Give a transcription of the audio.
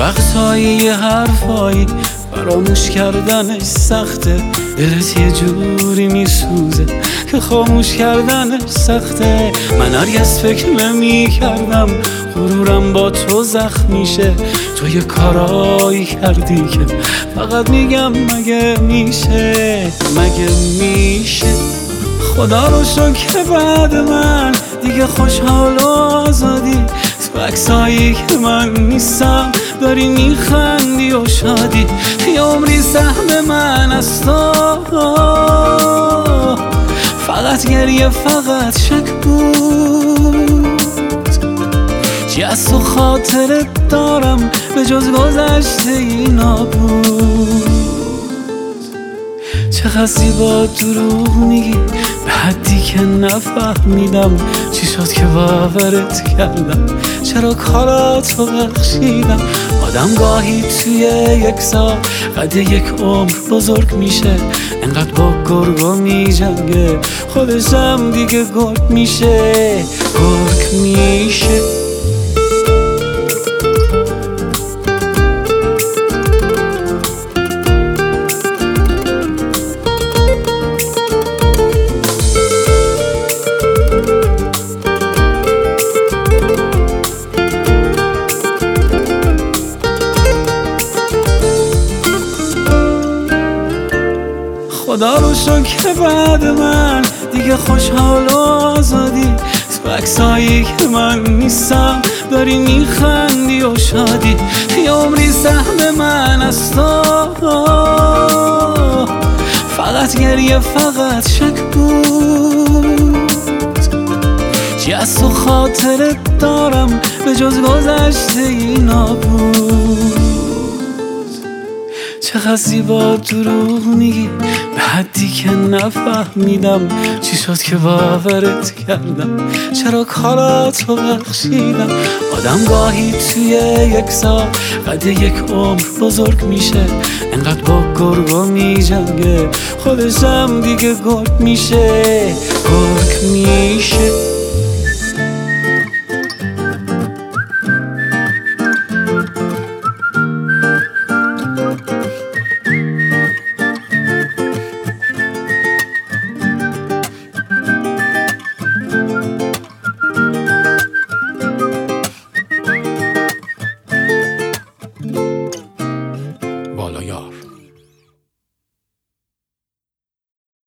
وقتایی یه حرفایی فراموش کردنش سخته، دلت یه جوری میسوزه که خاموش کردنش سخته. من هرگز فکر نمی کردم غرورم با تو زخم میشه، تو یه کارایی کردی که فقط میگم مگه میشه، مگه میشه. خدا رو شکر که بعد من دیگه خوشحال و آزادی، تو عکسایی که من نیستم داری میخندی و شادی. یه عمری سهم من از تو، فقط گریه فقط شک بود. چی از تو خاطرت دارم به جز گذشته اینا بود. چقدر زیبا دروغ میگی به حدی که نفهمیدم چی شد که باورت کردم، چرا کاراتو بخشیدم. آدم گاهی توی یک سال قد یک عمر بزرگ میشه، انقدر با گرگا میجنگه خودشم دیگه گرگ میشه، گرگ میشه. خدا رو شکر که بعد من دیگه خوشحال و آزادی، تو عکسایی که من نیستم داری میخندی و شادی. یه عمری سهم من از تو، فقط گریه فقط شک بود. چی از تو خاطرت دارم به جز گذشته اینا بود. چقدر زیبا دروغ میگی به حدی که نفهمیدم چی شد که باورت کردم، چرا کاراتو بخشیدم. آدم گاهی توی یک سال قد یک عمر بزرگ میشه، انقدر با گرگا میجنگه خودشم دیگه گرگ میشه، گرگ میشه.